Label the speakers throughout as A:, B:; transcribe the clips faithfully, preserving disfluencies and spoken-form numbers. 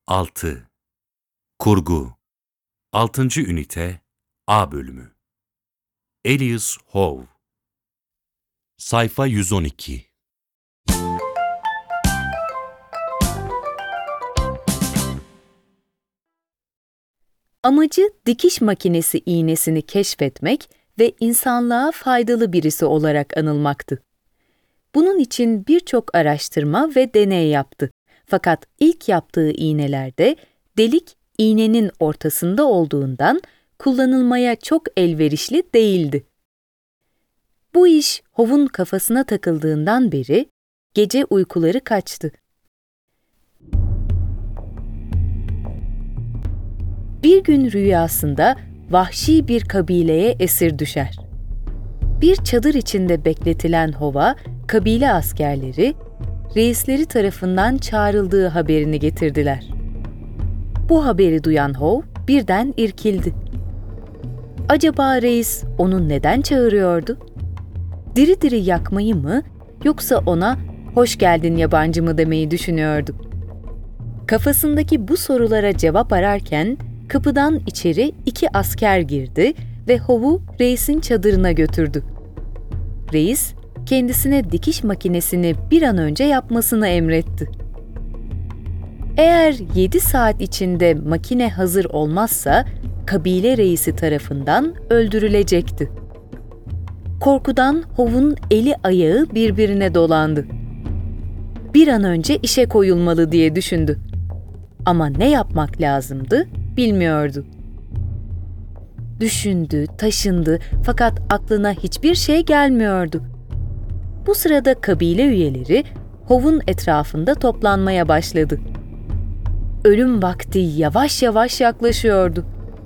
A: altı. Kurgu altıncı. Ünite A bölümü. Elias Howe. Sayfa yüz on iki.
B: Amacı dikiş makinesi iğnesini keşfetmek ve insanlığa faydalı birisi olarak anılmaktı. Bunun için birçok araştırma ve deney yaptı. Fakat ilk yaptığı iğnelerde delik iğnenin ortasında olduğundan kullanılmaya çok elverişli değildi. Bu iş Howe'un kafasına takıldığından beri gece uykuları kaçtı. Bir gün rüyasında vahşi bir kabileye esir düşer. Bir çadır içinde bekletilen Howe'a kabile askerleri, reisleri tarafından çağrıldığı haberini getirdiler. Bu haberi duyan Howe birden irkildi. Acaba reis onu neden çağırıyordu? Diri diri yakmayı mı, yoksa ona "hoş geldin yabancı" mı demeyi düşünüyordu? Kafasındaki bu sorulara cevap ararken kapıdan içeri iki asker girdi ve Howe'u reisin çadırına götürdü. Reis, kendisine dikiş makinesini bir an önce yapmasını emretti. Eğer yedi saat içinde makine hazır olmazsa, kabile reisi tarafından öldürülecekti. Korkudan Howe'un eli ayağı birbirine dolandı. Bir an önce işe koyulmalı diye düşündü. Ama ne yapmak lazımdı bilmiyordu. Düşündü, taşındı fakat aklına hiçbir şey gelmiyordu. Bu sırada kabile üyeleri Howe'un etrafında toplanmaya başladı. Ölüm vakti yavaş yavaş yaklaşıyordu.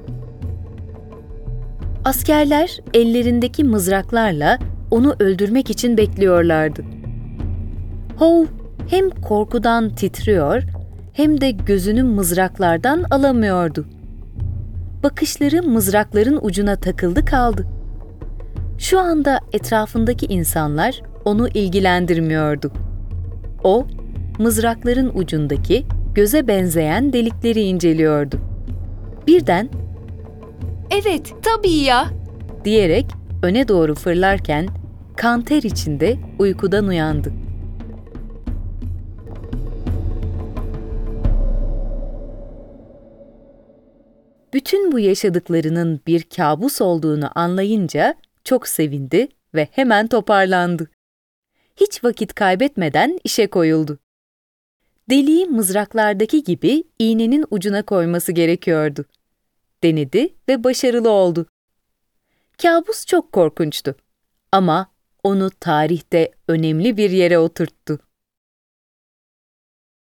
B: Askerler ellerindeki mızraklarla onu öldürmek için bekliyorlardı. Howe hem korkudan titriyor hem de gözünü mızraklardan alamıyordu. Bakışları mızrakların ucuna takıldı kaldı. Şu anda etrafındaki insanlar onu ilgilendirmiyordu. O, mızrakların ucundaki göze benzeyen delikleri inceliyordu. Birden
C: "Evet, tabii ya,"
B: diyerek öne doğru fırlarken kan ter içinde uykudan uyandı. Bütün bu yaşadıklarının bir kabus olduğunu anlayınca çok sevindi ve hemen toparlandı. Hiç vakit kaybetmeden işe koyuldu. Deliği mızraklardaki gibi iğnenin ucuna koyması gerekiyordu. Denedi ve başarılı oldu. Kabus çok korkunçtu ama onu tarihte önemli bir yere oturttu.